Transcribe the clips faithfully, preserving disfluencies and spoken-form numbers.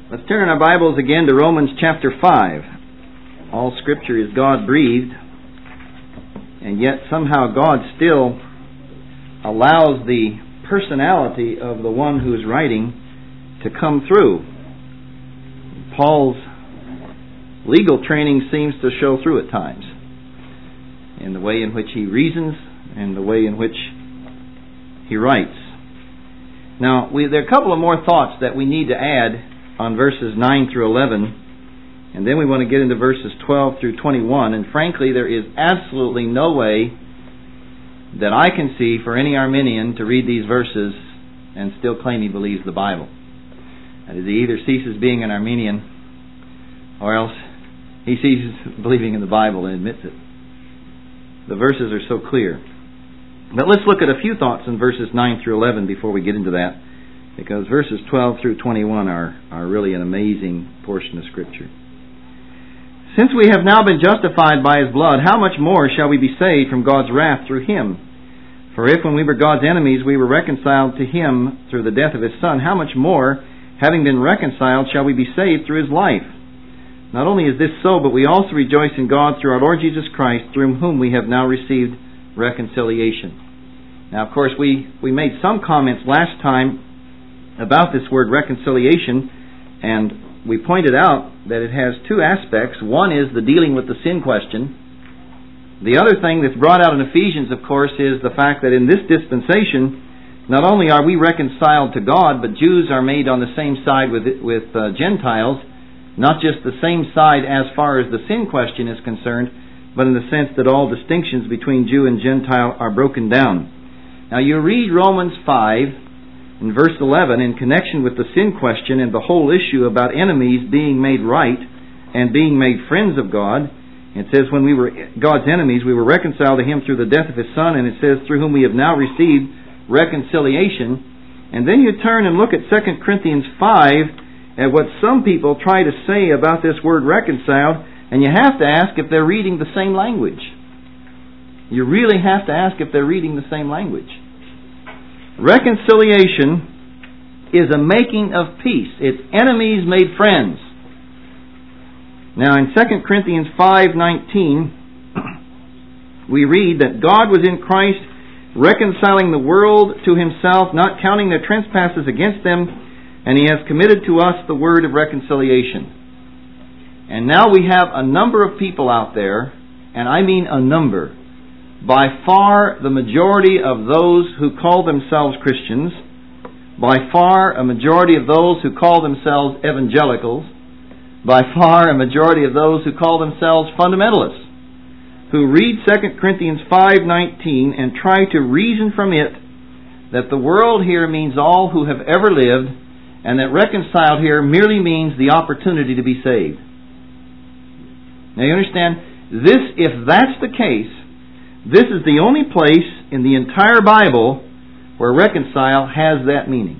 Let's turn our Bibles again to Romans chapter five. All Scripture is God-breathed, and yet somehow God still allows the personality of the one who is writing to come through. Paul's legal training seems to show through at times, in the way in which he reasons and the way in which he writes. Now, we, there are a couple of more thoughts that we need to add on verses nine through eleven, and then we want to get into verses twelve through twenty-one, and frankly there is absolutely no way that I can see for any Arminian to read these verses and still claim he believes the Bible. That is, he either ceases being an Arminian or else he ceases believing in the Bible and admits it. The verses are so clear. But let's look at a few thoughts in verses nine through eleven before we get into that, because verses twelve through twenty-one are, are really an amazing portion of Scripture. Since we have now been justified by His blood, how much more shall we be saved from God's wrath through Him? For if when we were God's enemies we were reconciled to Him through the death of His Son, how much more, having been reconciled, shall we be saved through His life? Not only is this so, but we also rejoice in God through our Lord Jesus Christ, through whom we have now received reconciliation. Now, of course, we, we made some comments last time about this word reconciliation, and we pointed out that it has two aspects. One is the dealing with the sin question. The other thing that's brought out in Ephesians, of course, is the fact that in this dispensation, not only are we reconciled to God, but Jews are made on the same side with with uh, Gentiles, not just the same side as far as the sin question is concerned, but in the sense that all distinctions between Jew and Gentile are broken down. Now you read Romans five, in verse eleven, in connection with the sin question and the whole issue about enemies being made right and being made friends of God. It says, when we were God's enemies, we were reconciled to Him through the death of His Son, and it says, through whom we have now received reconciliation. And then you turn and look at Second Corinthians five, at what some people try to say about this word reconciled, and you have to ask if they're reading the same language. You really have to ask if they're reading the same language. Reconciliation is a making of peace. It's enemies made friends. Now in Second Corinthians five nineteen, we read that God was in Christ reconciling the world to Himself, not counting their trespasses against them, and He has committed to us the word of reconciliation. And now we have a number of people out there, and I mean a number, by far the majority of those who call themselves Christians, by far a majority of those who call themselves evangelicals, by far a majority of those who call themselves fundamentalists, who read Second Corinthians five nineteen and try to reason from it that the world here means all who have ever lived, and that reconciled here merely means the opportunity to be saved. Now you understand, this, if that's the case, this is the only place in the entire Bible where reconcile has that meaning.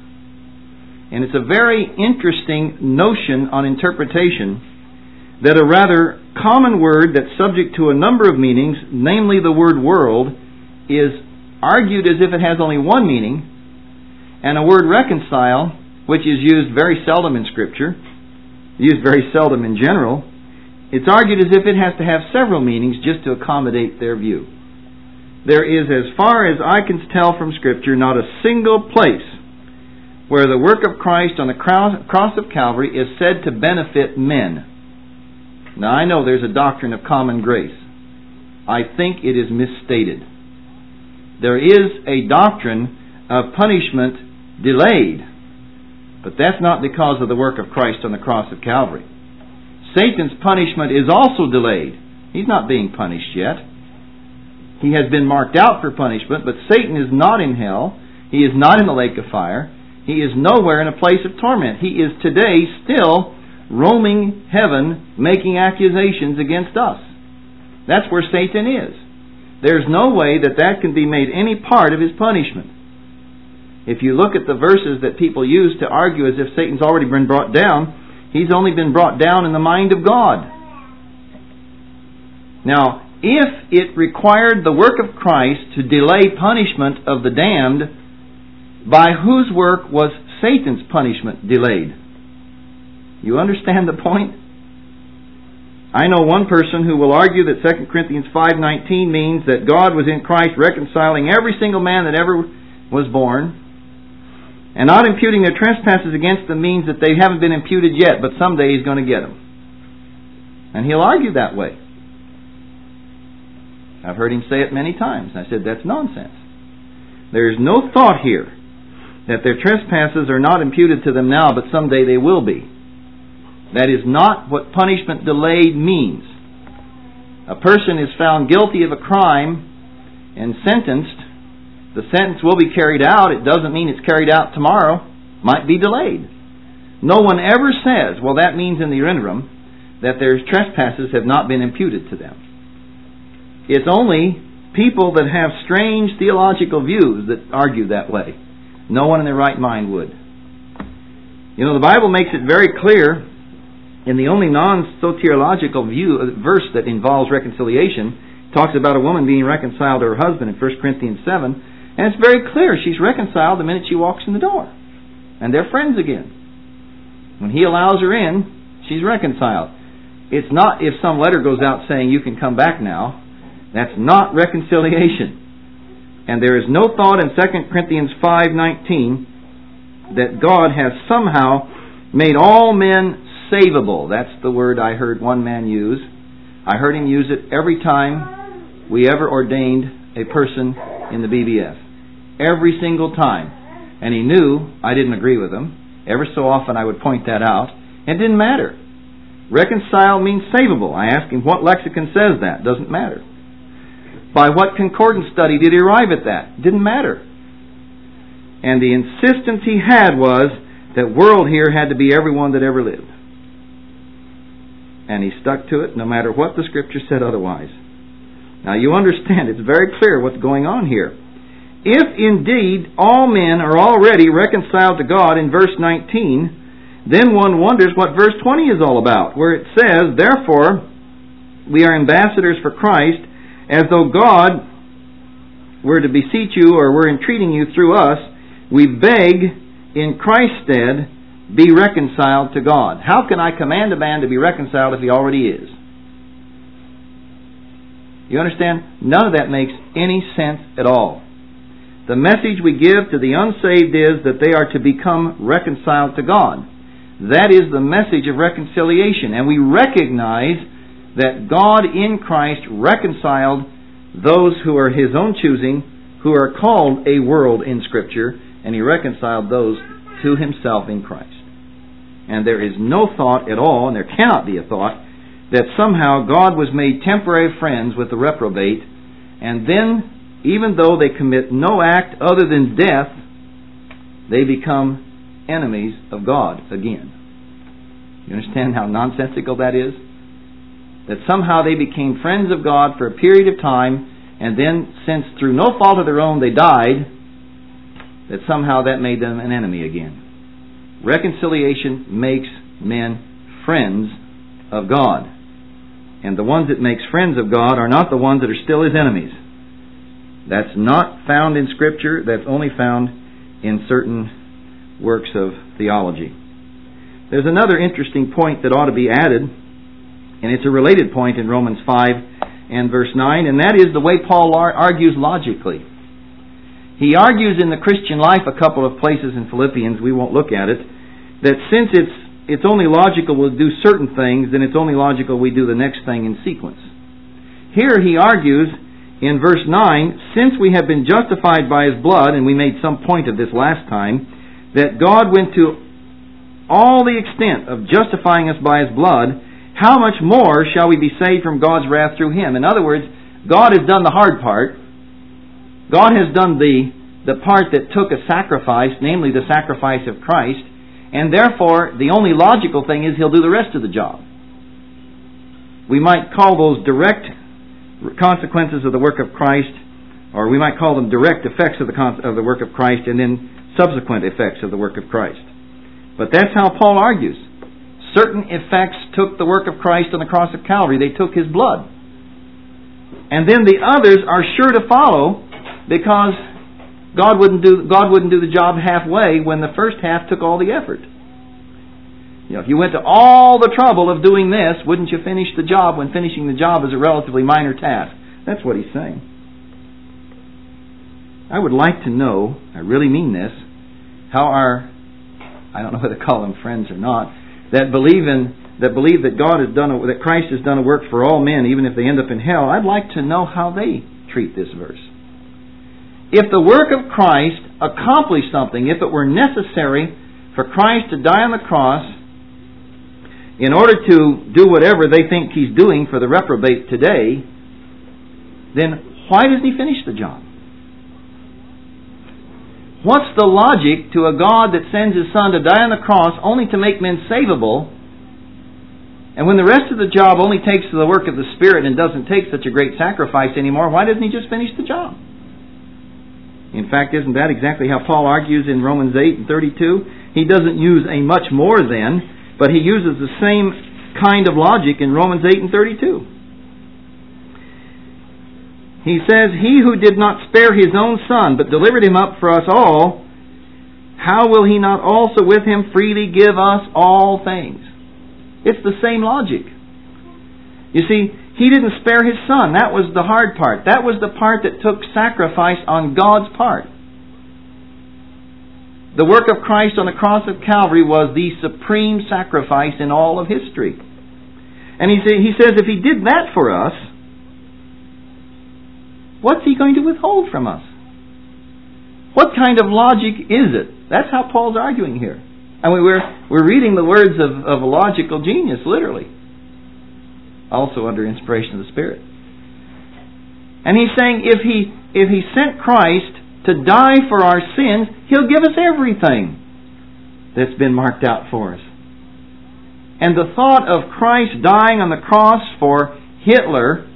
And it's a very interesting notion on interpretation that a rather common word that's subject to a number of meanings, namely the word world, is argued as if it has only one meaning, and a word reconcile, which is used very seldom in Scripture, used very seldom in general, it's argued as if it has to have several meanings just to accommodate their view. There is, as far as I can tell from Scripture, not a single place where the work of Christ on the cross of Calvary is said to benefit men. Now, I know there's a doctrine of common grace. I think it is misstated. There is a doctrine of punishment delayed, but that's not because of the work of Christ on the cross of Calvary. Satan's punishment is also delayed. He's not being punished yet. He has been marked out for punishment, but Satan is not in hell. He is not in the lake of fire. He is nowhere in a place of torment. He is today still roaming heaven, making accusations against us. That's where Satan is. There's no way that that can be made any part of his punishment. If you look at the verses that people use to argue as if Satan's already been brought down, he's only been brought down in the mind of God. Now, if it required the work of Christ to delay punishment of the damned, by whose work was Satan's punishment delayed? You understand the point? I know one person who will argue that Second Corinthians five nineteen means that God was in Christ reconciling every single man that ever was born, and not imputing their trespasses against them means that they haven't been imputed yet, but someday He's going to get them. And he'll argue that way. I've heard him say it many times. I said, that's nonsense. There is no thought here that their trespasses are not imputed to them now, but someday they will be. That is not what punishment delayed means. A person is found guilty of a crime and sentenced. The sentence will be carried out. It doesn't mean it's carried out tomorrow. Might be delayed. No one ever says, well, that means in the interim that their trespasses have not been imputed to them. It's only people that have strange theological views that argue that way. No one in their right mind would. You know, the Bible makes it very clear in the only non-soteriological view verse that involves reconciliation. It talks about a woman being reconciled to her husband in First Corinthians seven. And it's very clear she's reconciled the minute she walks in the door. And they're friends again. When he allows her in, she's reconciled. It's not if some letter goes out saying you can come back now. That's not reconciliation. And there is no thought in Second Corinthians five nineteen that God has somehow made all men savable. That's the word I heard one man use. I heard him use it every time we ever ordained a person in the B B F. Every single time. And he knew I didn't agree with him. Ever so often I would point that out. It didn't matter. Reconcile means savable. I asked him what lexicon says that. Doesn't matter. By what concordance study did he arrive at that? Didn't matter. And the insistence he had was that world here had to be everyone that ever lived. And he stuck to it no matter what the Scripture said otherwise. Now you understand, it's very clear what's going on here. If indeed all men are already reconciled to God in verse nineteen, then one wonders what verse twenty is all about, where it says, therefore, we are ambassadors for Christ, as though God were to beseech you or were entreating you through us, we beg in Christ's stead, be reconciled to God. How can I command a man to be reconciled if he already is? You understand? None of that makes any sense at all. The message we give to the unsaved is that they are to become reconciled to God. That is the message of reconciliation. And we recognize that God in Christ reconciled those who are His own choosing, who are called a world in Scripture, and He reconciled those to Himself in Christ. And there is no thought at all, and there cannot be a thought, that somehow God was made temporary friends with the reprobate, and then, even though they commit no act other than death, they become enemies of God again. You understand how nonsensical that is? That somehow they became friends of God for a period of time, and then, since through no fault of their own they died, that somehow that made them an enemy again. Reconciliation makes men friends of God. And the ones it makes friends of God are not the ones that are still His enemies. That's not found in Scripture. That's only found in certain works of theology. There's another interesting point that ought to be added, and it's a related point in Romans five and verse nine, and that is the way Paul argues logically. He argues in the Christian life a couple of places in Philippians, we won't look at it, that since it's it's only logical we'll do certain things, then it's only logical we do the next thing in sequence. Here he argues in verse nine, since we have been justified by His blood, and we made some point of this last time, that God went to all the extent of justifying us by His blood, how much more shall we be saved from God's wrath through Him? In other words, God has done the hard part. God has done the, the part that took a sacrifice, namely the sacrifice of Christ, and therefore the only logical thing is He'll do the rest of the job. We might call those direct consequences of the work of Christ, or we might call them direct effects of the con- of the work of Christ, and then subsequent effects of the work of Christ. But that's how Paul argues. Certain effects took the work of Christ on the cross of Calvary. They took His blood. And then the others are sure to follow, because God wouldn't do God wouldn't do the job halfway when the first half took all the effort. You know, if you went to all the trouble of doing this, wouldn't you finish the job when finishing the job is a relatively minor task? That's what he's saying. I would like to know, I really mean this, how our, I don't know whether to call them friends or not, that believe in that believe that God has done a, that Christ has done a work for all men, even if they end up in hell. I'd like to know how they treat this verse. If the work of Christ accomplished something, if it were necessary for Christ to die on the cross in order to do whatever they think He's doing for the reprobate today, then why doesn't He finish the job? What's the logic to a God that sends His Son to die on the cross only to make men savable, and when the rest of the job only takes the work of the Spirit and doesn't take such a great sacrifice anymore, why doesn't He just finish the job? In fact, isn't that exactly how Paul argues in Romans eight and thirty-two? He doesn't use a much more than, but he uses the same kind of logic in Romans eight and thirty-two. He says, He who did not spare His own Son, but delivered Him up for us all, how will He not also with Him freely give us all things? It's the same logic. You see, He didn't spare His Son. That was the hard part. That was the part that took sacrifice on God's part. The work of Christ on the cross of Calvary was the supreme sacrifice in all of history. And he, say, he says if He did that for us, what's He going to withhold from us? What kind of logic is it? That's how Paul's arguing here. I mean, we're, we're reading the words of, of a logical genius, literally. Also under inspiration of the Spirit. And he's saying if He if He sent Christ to die for our sins, He'll give us everything that's been marked out for us. And the thought of Christ dying on the cross for Hitler,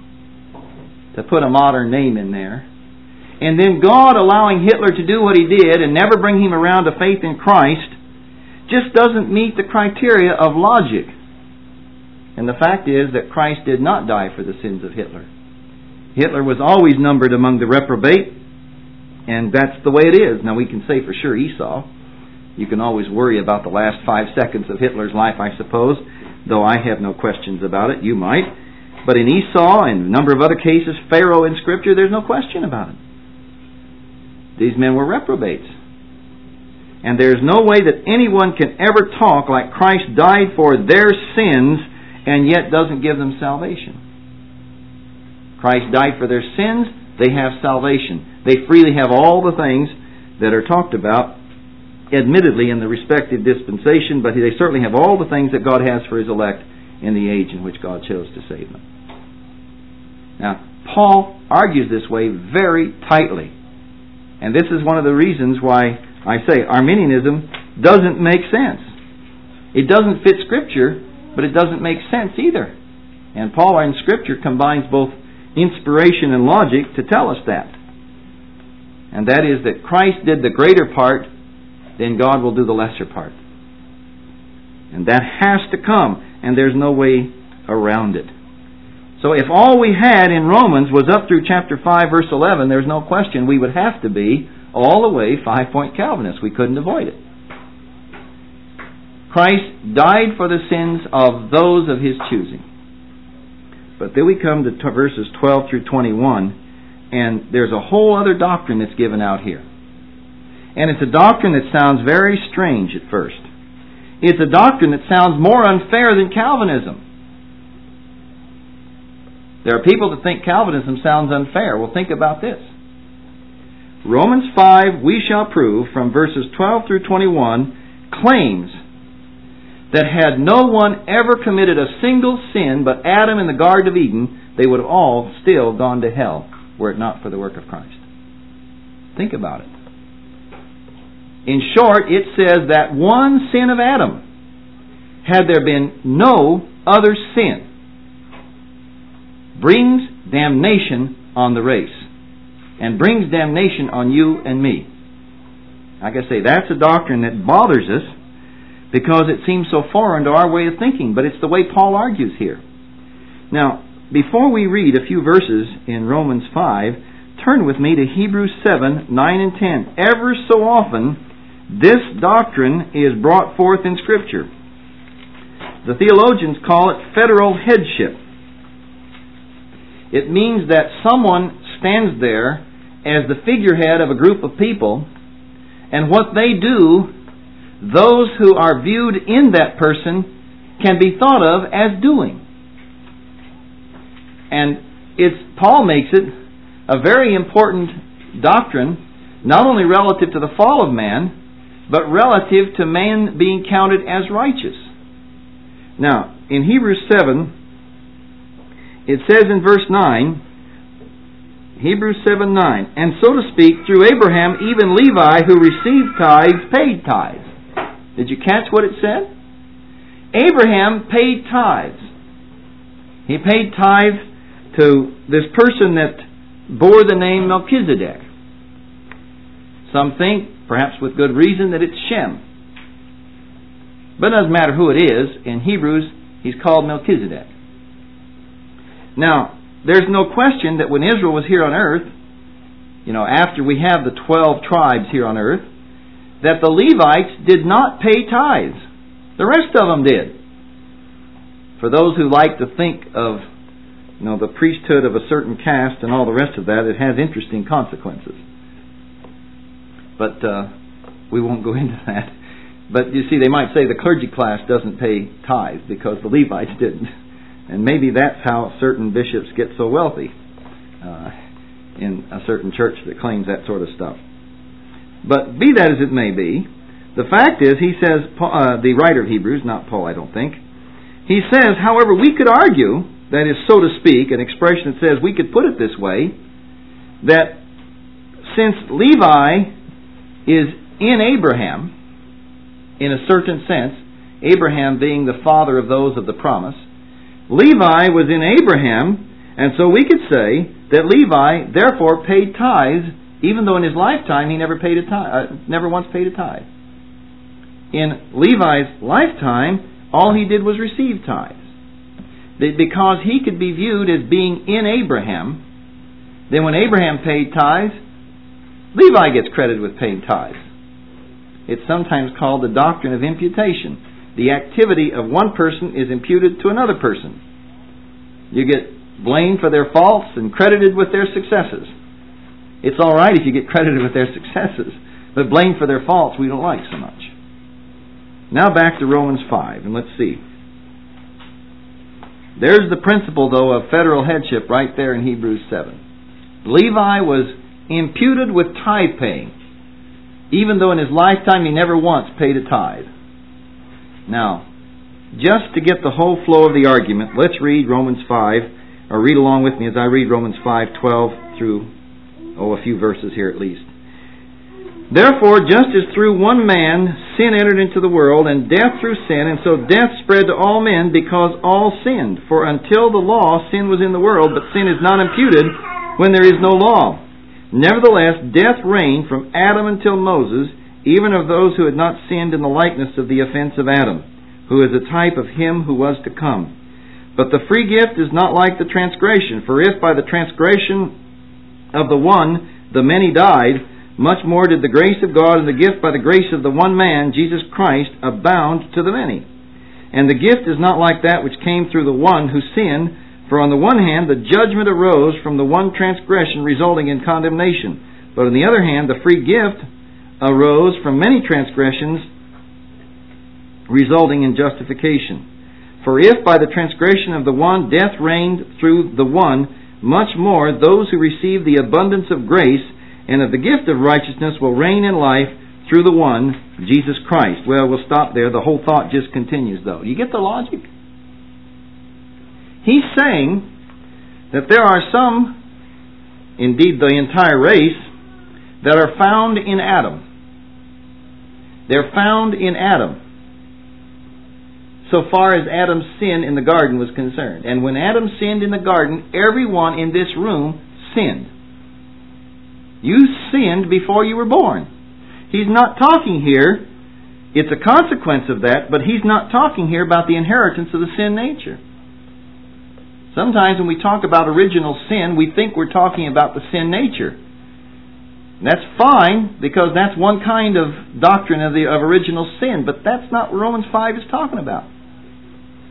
to put a modern name in there, and then God allowing Hitler to do what he did and never bring him around to faith in Christ, just doesn't meet the criteria of logic. And the fact is that Christ did not die for the sins of Hitler. Hitler was always numbered among the reprobate, and that's the way it is. Now we can say for sure Esau. You can always worry about the last five seconds of Hitler's life, I suppose, though I have no questions about it. You might. But in Esau and a number of other cases, Pharaoh in Scripture, there's no question about it. These men were reprobates. And there's no way that anyone can ever talk like Christ died for their sins and yet doesn't give them salvation. Christ died for their sins, they have salvation. They freely have all the things that are talked about, admittedly in the respective dispensation, but they certainly have all the things that God has for His elect in the age in which God chose to save them. Now, Paul argues this way very tightly. And this is one of the reasons why I say Arminianism doesn't make sense. It doesn't fit Scripture, but it doesn't make sense either. And Paul in Scripture combines both inspiration and logic to tell us that. And that is that Christ did the greater part, then God will do the lesser part. And that has to come, and there's no way around it. So if all we had in Romans was up through chapter five, verse eleven, there's no question we would have to be all the way five-point Calvinists. We couldn't avoid it. Christ died for the sins of those of His choosing. But then we come to t- verses twelve through twenty-one, and there's a whole other doctrine that's given out here. And it's a doctrine that sounds very strange at first. It's a doctrine that sounds more unfair than Calvinism. There are people that think Calvinism sounds unfair. Well, think about this. Romans five, we shall prove, from verses twelve through twenty-one, claims that had no one ever committed a single sin but Adam in the Garden of Eden, they would have all still gone to hell were it not for the work of Christ. Think about it. In short, it says that one sin of Adam, had there been no other sin, brings damnation on the race. And brings damnation on you and me. Like I say, that's a doctrine that bothers us because it seems so foreign to our way of thinking. But it's the way Paul argues here. Now, before we read a few verses in Romans five, turn with me to Hebrews seven, nine and ten. Ever so often, this doctrine is brought forth in Scripture. The theologians call it federal headship. It means that someone stands there as the figurehead of a group of people, and what they do, those who are viewed in that person can be thought of as doing. And it's Paul makes it a very important doctrine, not only relative to the fall of man, but relative to man being counted as righteous. Now, in Hebrews seven, it says in verse nine, Hebrews seven nine, and so to speak, through Abraham, even Levi, who received tithes, paid tithes. Did you catch what it said? Abraham paid tithes. He paid tithes to this person that bore the name Melchizedek. Some think, perhaps with good reason, that it's Shem. But it doesn't matter who it is. In Hebrews, he's called Melchizedek. Now, there's no question that when Israel was here on earth, you know, after we have the twelve tribes here on earth, that the Levites did not pay tithes. The rest of them did. For those who like to think of, you know, the priesthood of a certain caste and all the rest of that, it has interesting consequences. But uh, we won't go into that. But you see, they might say the clergy class doesn't pay tithes because the Levites didn't. And maybe that's how certain bishops get so wealthy uh, in a certain church that claims that sort of stuff. But be that as it may be, the fact is, he says, uh, the writer of Hebrews, not Paul I don't think, he says, however, we could argue, that is, so to speak, an expression that says we could put it this way, that since Levi is in Abraham, in a certain sense, Abraham being the father of those of the promise, Levi was in Abraham, and so we could say that Levi therefore paid tithes, even though in his lifetime he never paid a tithe, uh, never once paid a tithe. In Levi's lifetime, all he did was receive tithes. Because he could be viewed as being in Abraham, then when Abraham paid tithes, Levi gets credited with paying tithes. It's sometimes called the doctrine of imputation. The activity of one person is imputed to another person. You get blamed for their faults and credited with their successes. It's all right if you get credited with their successes, but blamed for their faults we don't like so much. Now back to Romans five, and let's see. There's the principle, though, of federal headship right there in Hebrews seven. Levi was imputed with tithe paying, even though in his lifetime he never once paid a tithe. Now, just to get the whole flow of the argument, let's read Romans five, or read along with me as I read Romans five twelve through, oh, a few verses here at least. Therefore, just as through one man sin entered into the world, and death through sin, and so death spread to all men because all sinned. For until the law, sin was in the world, but sin is not imputed when there is no law. Nevertheless, death reigned from Adam until Moses, even of those who had not sinned in the likeness of the offense of Adam, who is a type of him who was to come. But the free gift is not like the transgression, for if by the transgression of the one the many died, much more did the grace of God and the gift by the grace of the one man, Jesus Christ, abound to the many. And the gift is not like that which came through the one who sinned, for on the one hand the judgment arose from the one transgression resulting in condemnation, but on the other hand the free gift arose from many transgressions resulting in justification. For if by the transgression of the one death reigned through the one, much more those who receive the abundance of grace and of the gift of righteousness will reign in life through the one, Jesus Christ. Well, we'll stop there. The whole thought just continues, though. You get the logic? He's saying that there are some, indeed the entire race, that are found in Adam. They're found in Adam, so far as Adam's sin in the garden was concerned. And when Adam sinned in the garden, everyone in this room sinned. You sinned before you were born. He's not talking here, it's a consequence of that, but he's not talking here about the inheritance of the sin nature. Sometimes when we talk about original sin, we think we're talking about the sin nature. That's fine, because that's one kind of doctrine of the of original sin, but that's not what Romans five is talking about.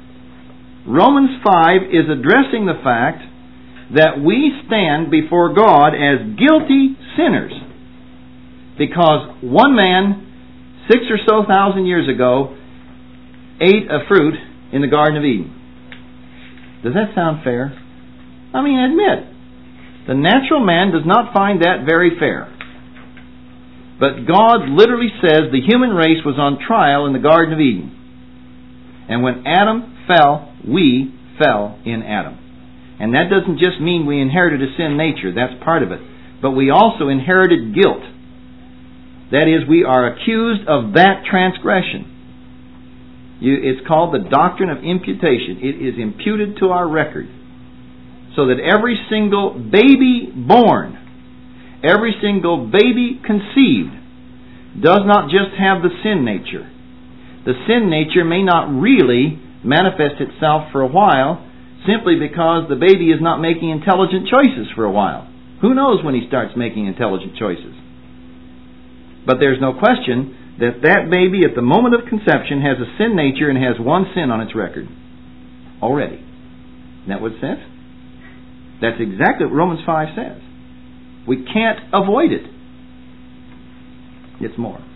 Romans five is addressing the fact that we stand before God as guilty sinners because one man, six or so thousand years ago, ate a fruit in the Garden of Eden. Does that sound fair? I mean, admit, the natural man does not find that very fair. But God literally says the human race was on trial in the Garden of Eden. And when Adam fell, we fell in Adam. And that doesn't just mean we inherited a sin nature. That's part of it. But we also inherited guilt. That is, we are accused of that transgression. You, it's called the doctrine of imputation. It is imputed to our record. So that every single baby born, every single baby conceived, does not just have the sin nature. The sin nature may not really manifest itself for a while, simply because the baby is not making intelligent choices for a while. Who knows when he starts making intelligent choices? But there's no question that that baby at the moment of conception has a sin nature and has one sin on its record. Already. Isn't that what it says? That's exactly what Romans five says. We can't avoid it. It's more.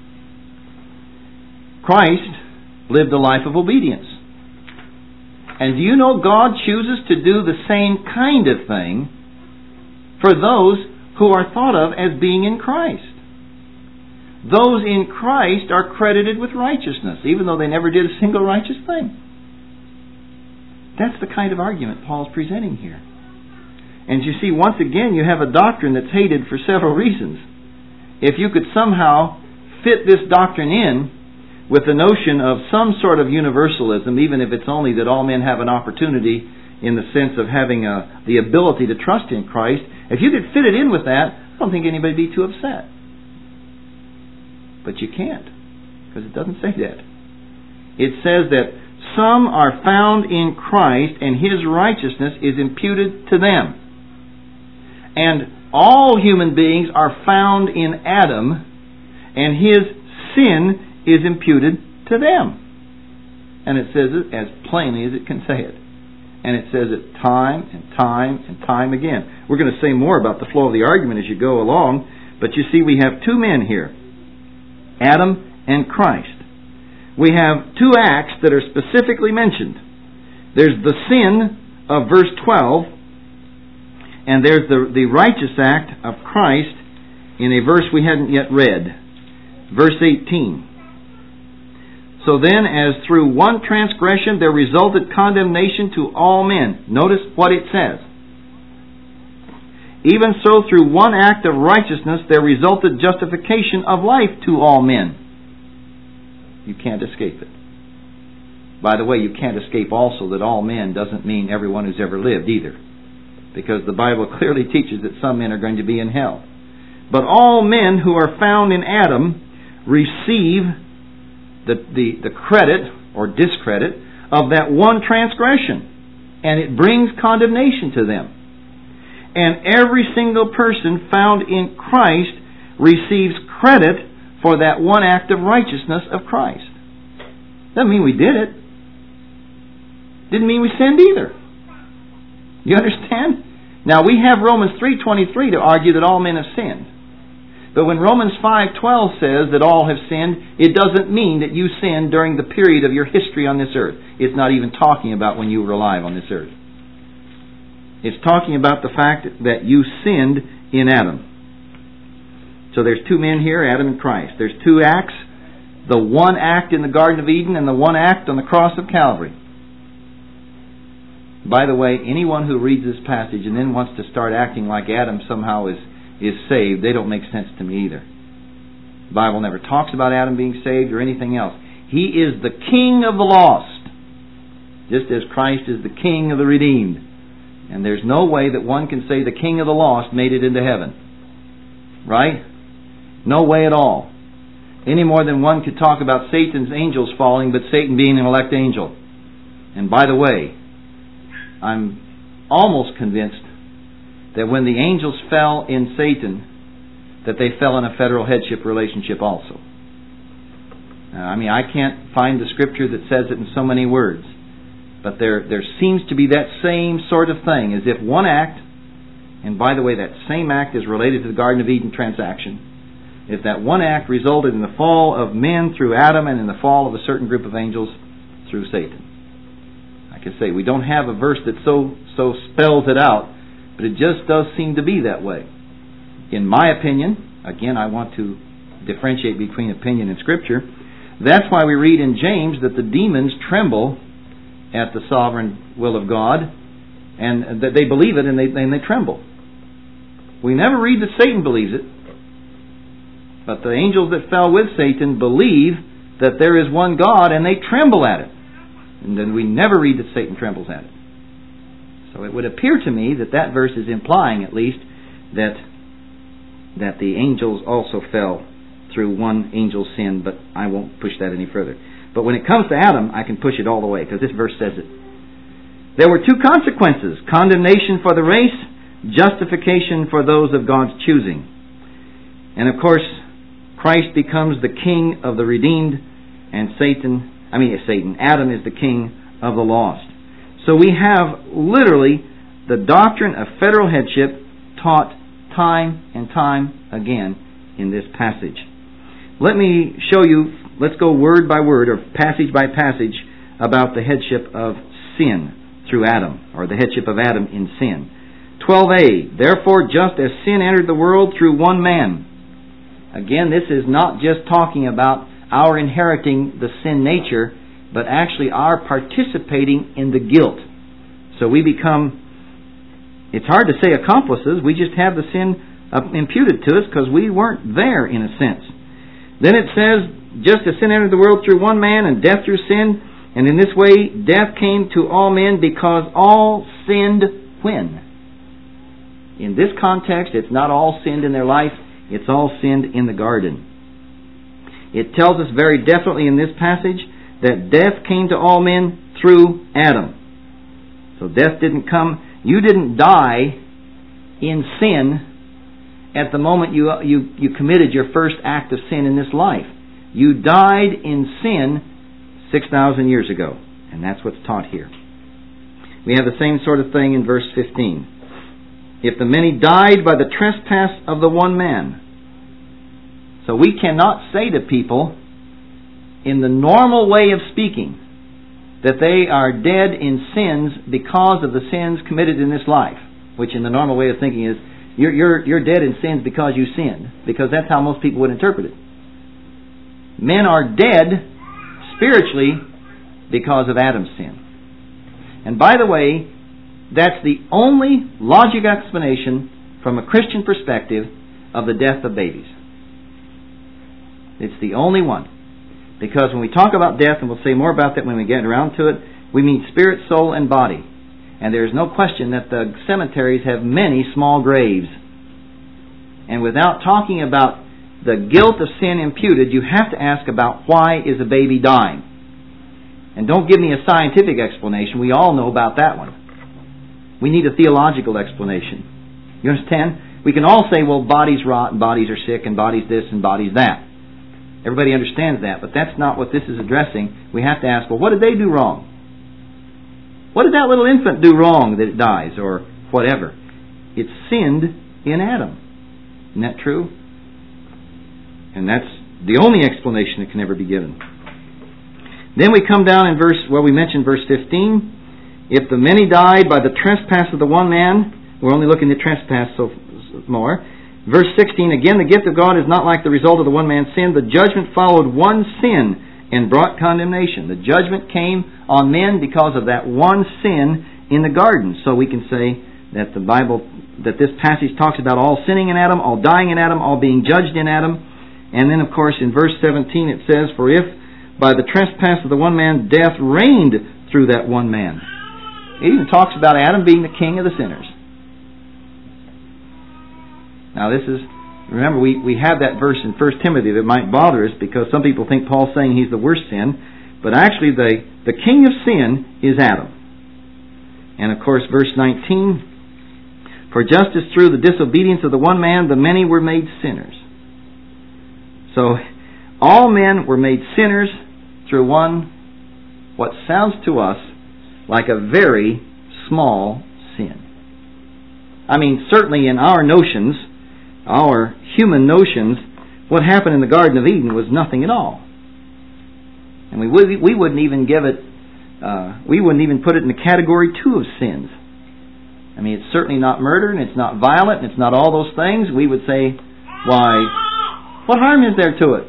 Christ lived a life of obedience. And do you know God chooses to do the same kind of thing for those who are thought of as being in Christ? Those in Christ are credited with righteousness, even though they never did a single righteous thing. That's the kind of argument Paul's presenting here. And you see, once again, you have a doctrine that's hated for several reasons. If you could somehow fit this doctrine in with the notion of some sort of universalism, even if it's only that all men have an opportunity in the sense of having a, the ability to trust in Christ, if you could fit it in with that, I don't think anybody would be too upset. But you can't, because it doesn't say that. It says that some are found in Christ and His righteousness is imputed to them. And all human beings are found in Adam and his sin is imputed to them. And it says it as plainly as it can say it. And it says it time and time and time again. We're going to say more about the flow of the argument as you go along, but you see we have two men here, Adam and Christ. We have two acts that are specifically mentioned. There's the sin of verse twelve, and there's the, the righteous act of Christ in a verse we hadn't yet read. Verse eighteen. So then, as through one transgression there resulted condemnation to all men. Notice what it says. Even so, through one act of righteousness there resulted justification of life to all men. You can't escape it. By the way, you can't escape also that all men doesn't mean everyone who's ever lived either. Because the Bible clearly teaches that some men are going to be in hell. But all men who are found in Adam receive the, the, the credit or discredit of that one transgression. And it brings condemnation to them. And every single person found in Christ receives credit for that one act of righteousness of Christ. Doesn't mean we did it. Didn't mean we sinned either. You understand? Now we have Romans three twenty-three to argue that all men have sinned. But when Romans five twelve says that all have sinned, it doesn't mean that you sinned during the period of your history on this earth. It's not even talking about when you were alive on this earth. It's talking about the fact that you sinned in Adam. So there's two men here, Adam and Christ. There's two acts. The one act in the Garden of Eden and the one act on the cross of Calvary. By the way, anyone who reads this passage and then wants to start acting like Adam somehow is, is saved, they don't make sense to me either. The Bible never talks about Adam being saved or anything else. He is the king of the lost, just as Christ is the king of the redeemed. And there's no way that one can say the king of the lost made it into heaven. Right? No way at all. Any more than one could talk about Satan's angels falling, but Satan being an elect angel. And by the way, I'm almost convinced that when the angels fell in Satan, that they fell in a federal headship relationship also. Uh, I mean, I can't find the scripture that says it in so many words. But there, there seems to be that same sort of thing, as if one act, and by the way, that same act is related to the Garden of Eden transaction. If that one act resulted in the fall of men through Adam and in the fall of a certain group of angels through Satan. Like I say, we don't have a verse that so, so spells it out, but it just does seem to be that way. In my opinion, again, I want to differentiate between opinion and Scripture. That's why we read in James that the demons tremble at the sovereign will of God, and that they believe it and they, and they tremble. We never read that Satan believes it, but the angels that fell with Satan believe that there is one God and they tremble at it. And then we never read that Satan trembles at it. So it would appear to me that that verse is implying at least that that the angels also fell through one angel's sin, but I won't push that any further. But when it comes to Adam, I can push it all the way, because this verse says it. There were two consequences: condemnation for the race, justification for those of God's choosing. And of course, Christ becomes the king of the redeemed, and Satan, I mean Satan, Adam is the king of the lost. So we have literally the doctrine of federal headship taught time and time again in this passage. Let me show you, let's go word by word, or passage by passage, about the headship of sin through Adam, or the headship of Adam in sin. twelve a, therefore just as sin entered the world through one man. Again, this is not just talking about our inheriting the sin nature, but actually our participating in the guilt. So we become, it's hard to say accomplices, we just have the sin imputed to us because we weren't there in a sense. Then it says, just as sin entered the world through one man, and death through sin, and in this way death came to all men because all sinned when? In this context, it's not all sinned in their life, it's all sinned in the garden. It tells us very definitely in this passage that death came to all men through Adam. So death didn't come, you didn't die in sin at the moment you, you, you committed your first act of sin in this life. You died in sin six thousand years ago. And that's what's taught here. We have the same sort of thing in verse fifteen. If the many died by the trespass of the one man. So we cannot say to people, in the normal way of speaking, that they are dead in sins because of the sins committed in this life. Which in the normal way of thinking is, you're, you're, you're dead in sins because you sinned. Because that's how most people would interpret it. Men are dead spiritually because of Adam's sin. And by the way, that's the only logical explanation from a Christian perspective of the death of babies. It's the only one. Because when we talk about death, and we'll say more about that when we get around to it, we mean spirit, soul, and body. And there's no question that the cemeteries have many small graves. And without talking about the guilt of sin imputed, you have to ask about why is a baby dying. And don't give me a scientific explanation. We all know about that one. We need a theological explanation. You understand? We can all say, well, bodies rot, and bodies are sick, and bodies this, and bodies that. Everybody understands that, but that's not what this is addressing. We have to ask, well, what did they do wrong? What did that little infant do wrong that it dies, or whatever? It sinned in Adam. Isn't that true? And that's the only explanation that can ever be given. Then we come down in verse, well, we mentioned verse fifteen. If the many died by the trespass of the one man, we're only looking at trespass so more. Verse sixteen, again, the gift of God is not like the result of the one man's sin. The judgment followed one sin and brought condemnation. The judgment came on men because of that one sin in the garden. So we can say that the Bible, that this passage talks about all sinning in Adam, all dying in Adam, all being judged in Adam. And then, of course, in verse seventeen it says, for if by the trespass of the one man death reigned through that one man. It even talks about Adam being the king of the sinners. Now this is, remember we, we have that verse in First Timothy that might bother us because some people think Paul's saying he's the worst sin. But actually the, the king of sin is Adam. And of course verse nineteen, for just as through the disobedience of the one man the many were made sinners. So all men were made sinners through one, what sounds to us like a very small sin. I mean, certainly in our notions, our human notions, what happened in the Garden of Eden was nothing at all. And we, would, we wouldn't even give it, uh, we wouldn't even put it in the category two of sins. I mean, it's certainly not murder, and it's not violent, and it's not all those things. We would say, why, what harm is there to it?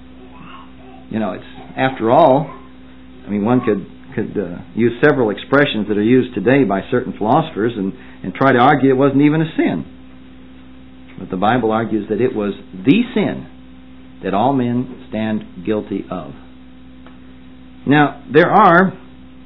You know, it's, after all, I mean, one could could uh, use several expressions that are used today by certain philosophers and, and try to argue it wasn't even a sin. But the Bible argues that it was the sin that all men stand guilty of. Now, there are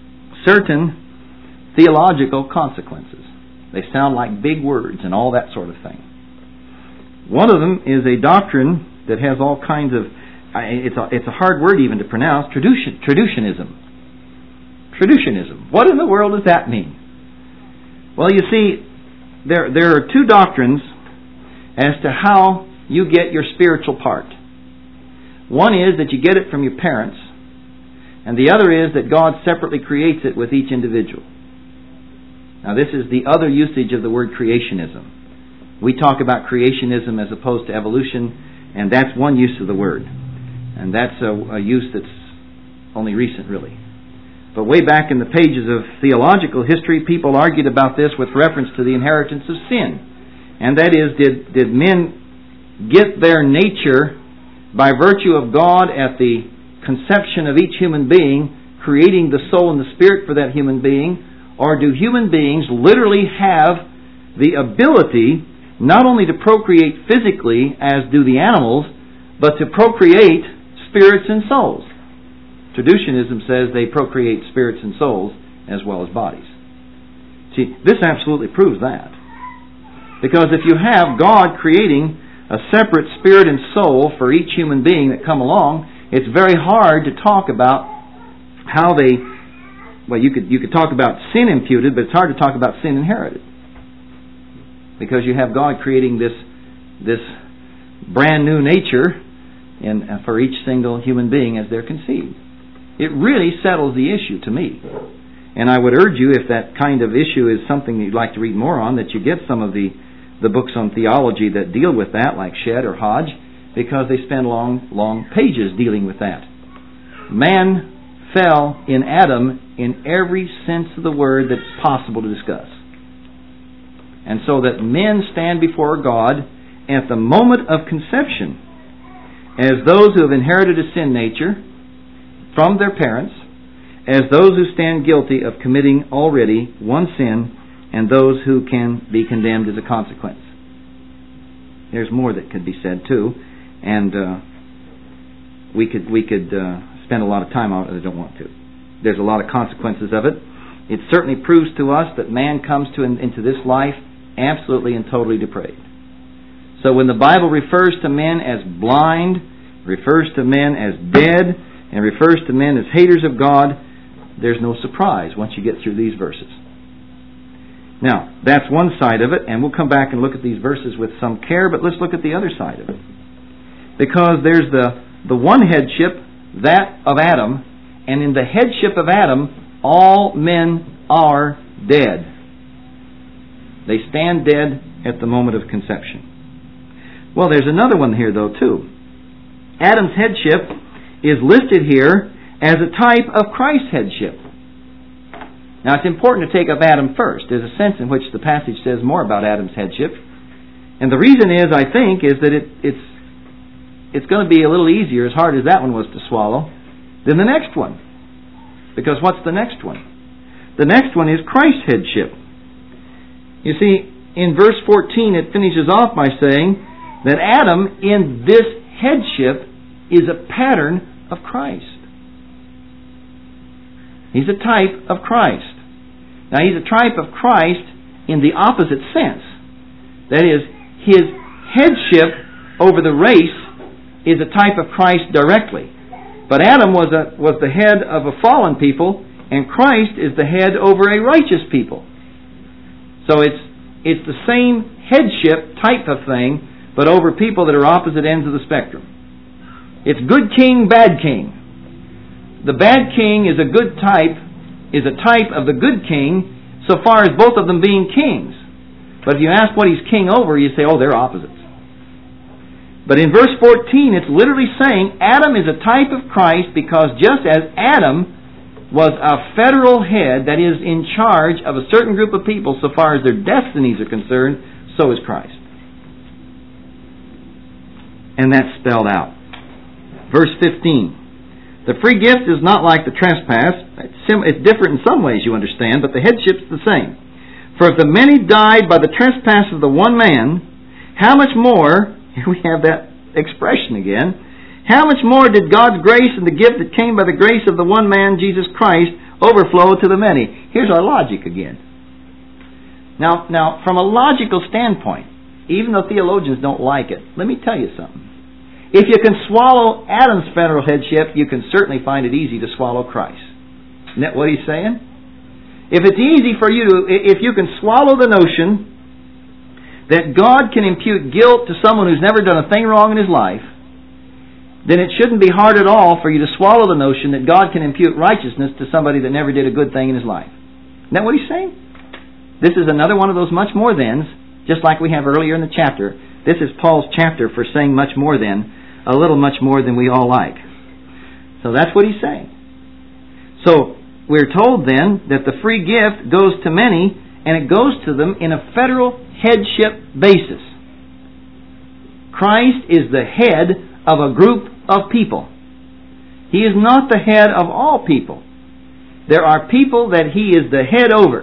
certain theological consequences. They sound like big words and all that sort of thing. One of them is a doctrine that has all kinds of, it's a, it's a hard word even to pronounce, traducian, traducianism. Traducianism. What in the world does that mean? Well, you see, there there are two doctrines as to how you get your spiritual part. One is that you get it from your parents, and the other is that God separately creates it with each individual. Now, this is the other usage of the word creationism. We talk about creationism as opposed to evolution, and that's one use of the word. And that's a, a use that's only recent, really. But way back in the pages of theological history, people argued about this with reference to the inheritance of sin. And that is, did, did men get their nature by virtue of God at the conception of each human being, creating the soul and the spirit for that human being, or do human beings literally have the ability not only to procreate physically as do the animals, but to procreate spirits and souls? Traducianism says they procreate spirits and souls as well as bodies. See, this absolutely proves that. Because if you have God creating a separate spirit and soul for each human being that come along, it's very hard to talk about how they, well, you could you could talk about sin imputed, but it's hard to talk about sin inherited. Because you have God creating this this brand new nature in, uh, for each single human being as they're conceived. It really settles the issue to me. And I would urge you, if that kind of issue is something you'd like to read more on, that you get some of the, the books on theology that deal with that, like Shedd or Hodge, because they spend long, long pages dealing with that. Man fell in Adam in every sense of the word that's possible to discuss. And so that men stand before God at the moment of conception as those who have inherited a sin nature from their parents, as those who stand guilty of committing already one sin, and those who can be condemned as a consequence. There's more that could be said too, and uh, we could we could uh, spend a lot of time on it. I don't want to. There's a lot of consequences of it. It certainly proves to us that man comes to into this life absolutely and totally depraved. So when the Bible refers to men as blind, refers to men as dead, and refers to men as haters of God, there's no surprise once you get through these verses. Now, that's one side of it, and we'll come back and look at these verses with some care, but let's look at the other side of it. Because there's the, the one headship, that of Adam, and in the headship of Adam, all men are dead. They stand dead at the moment of conception. Well, there's another one here, though, too. Adam's headship is listed here as a type of Christ's headship. Now, it's important to take up Adam first. There's a sense in which the passage says more about Adam's headship. And the reason is, I think, is that it, it's it's going to be a little easier, as hard as that one was to swallow, than the next one. Because what's the next one? The next one is Christ's headship. You see, in verse fourteen, it finishes off by saying that Adam, in this headship, is a pattern of Christ. He's a type of Christ. Now, he's a type of Christ in the opposite sense. That is, his headship over the race is a type of Christ directly. But Adam was a, was the head of a fallen people, and Christ is the head over a righteous people. So it's it's the same headship type of thing, but over people that are opposite ends of the spectrum. It's good king, bad king. The bad king is a good type is a type of the good king so far as both of them being kings. But if you ask what he's king over, you say, oh, they're opposites. But in verse fourteen, it's literally saying Adam is a type of Christ because just as Adam was a federal head that is in charge of a certain group of people so far as their destinies are concerned, so is Christ. And that's spelled out. Verse fifteen. The free gift is not like the trespass. It's, sim- it's different in some ways, you understand, but the headship's the same. For if the many died by the trespass of the one man, how much more, here we have that expression again, how much more did God's grace and the gift that came by the grace of the one man, Jesus Christ, overflow to the many? Here's our logic again. Now, now, from a logical standpoint, even though theologians don't like it, let me tell you something. If you can swallow Adam's federal headship, you can certainly find it easy to swallow Christ. Isn't that what he's saying? If it's easy for you to, if you can swallow the notion that God can impute guilt to someone who's never done a thing wrong in his life, then it shouldn't be hard at all for you to swallow the notion that God can impute righteousness to somebody that never did a good thing in his life. Isn't that what he's saying? This is another one of those much more thans, just like we have earlier in the chapter. This is Paul's chapter for saying much more than, a little much more than we all like. So that's what he's saying. So we're told then that the free gift goes to many, and it goes to them in a federal headship basis. Christ is the head of a group of people. He is not the head of all people. There are people that He is the head over.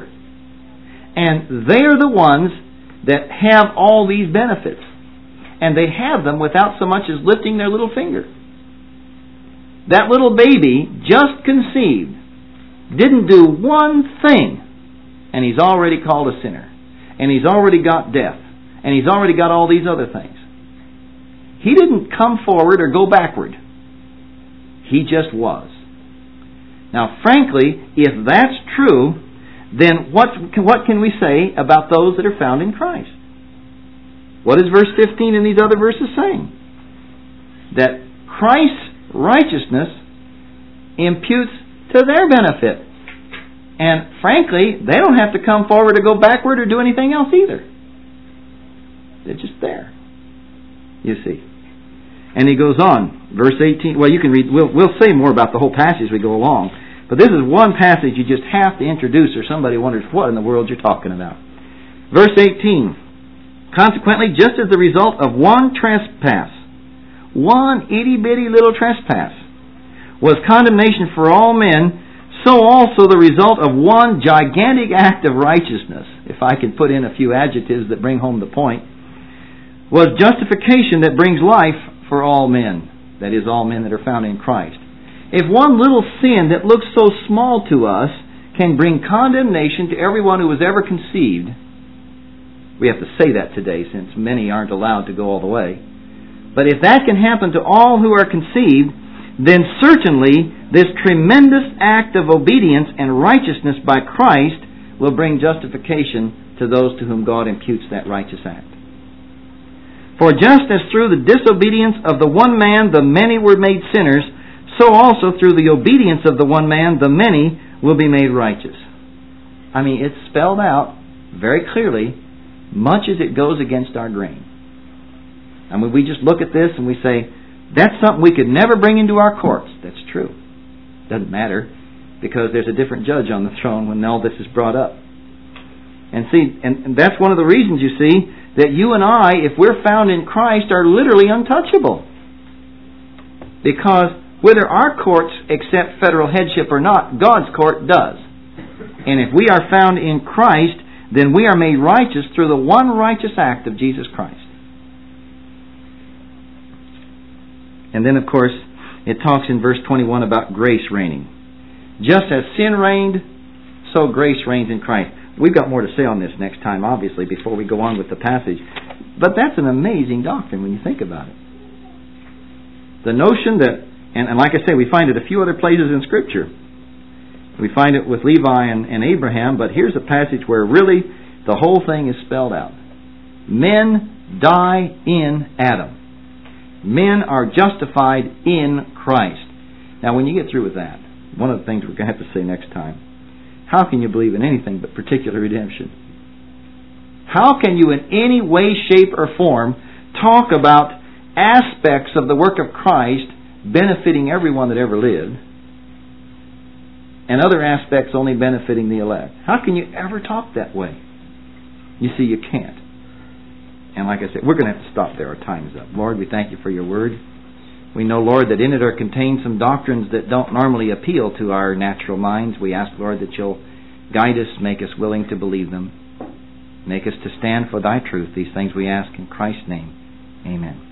And they're the ones that have all these benefits. And they have them without so much as lifting their little finger. That little baby, just conceived, didn't do one thing, and he's already called a sinner. And he's already got death. And he's already got all these other things. He didn't come forward or go backward. He just was. Now, frankly, if that's true, then what, what can we say about those that are found in Christ? What is verse fifteen and these other verses saying? That Christ's righteousness imputes to their benefit. And frankly, they don't have to come forward or go backward or do anything else either. They're just there. You see. And he goes on, verse eighteen. Well, you can read, we'll, we'll say more about the whole passage as we go along. But this is one passage you just have to introduce or somebody wonders what in the world you're talking about. Verse eighteen. Consequently, just as the result of one trespass, one itty-bitty little trespass, was condemnation for all men, so also the result of one gigantic act of righteousness, if I could put in a few adjectives that bring home the point, was justification that brings life for all men, that is, all men that are found in Christ. If one little sin that looks so small to us can bring condemnation to everyone who was ever conceived, we have to say that today since many aren't allowed to go all the way. But if that can happen to all who are conceived, then certainly this tremendous act of obedience and righteousness by Christ will bring justification to those to whom God imputes that righteous act. For just as through the disobedience of the one man the many were made sinners, so also through the obedience of the one man the many will be made righteous. I mean, it's spelled out very clearly, much as it goes against our grain. I mean, we just look at this and we say, that's something we could never bring into our courts. That's true. Doesn't matter, because there's a different judge on the throne when all this is brought up. And see, and, and that's one of the reasons, you see, that you and I, if we're found in Christ, are literally untouchable. Because whether our courts accept federal headship or not, God's court does. And if we are found in Christ, then we are made righteous through the one righteous act of Jesus Christ. And then, of course, it talks in verse twenty-one about grace reigning. Just as sin reigned, so grace reigns in Christ. We've got more to say on this next time, obviously, before we go on with the passage. But that's an amazing doctrine when you think about it. The notion that, and, and like I say, we find it a few other places in Scripture. We find it with Levi and, and Abraham, but here's a passage where really the whole thing is spelled out. Men die in Adam. Men are justified in Christ. Now, when you get through with that, one of the things we're going to have to say next time, how can you believe in anything but particular redemption? How can you in any way, shape, or form talk about aspects of the work of Christ benefiting everyone that ever lived and other aspects only benefiting the elect? How can you ever talk that way? You see, you can't. And like I said, we're going to have to stop there. Our time is up. Lord, we thank you for your word. We know, Lord, that in it are contained some doctrines that don't normally appeal to our natural minds. We ask, Lord, that you'll guide us, make us willing to believe them. Make us to stand for thy truth. These things we ask in Christ's name. Amen.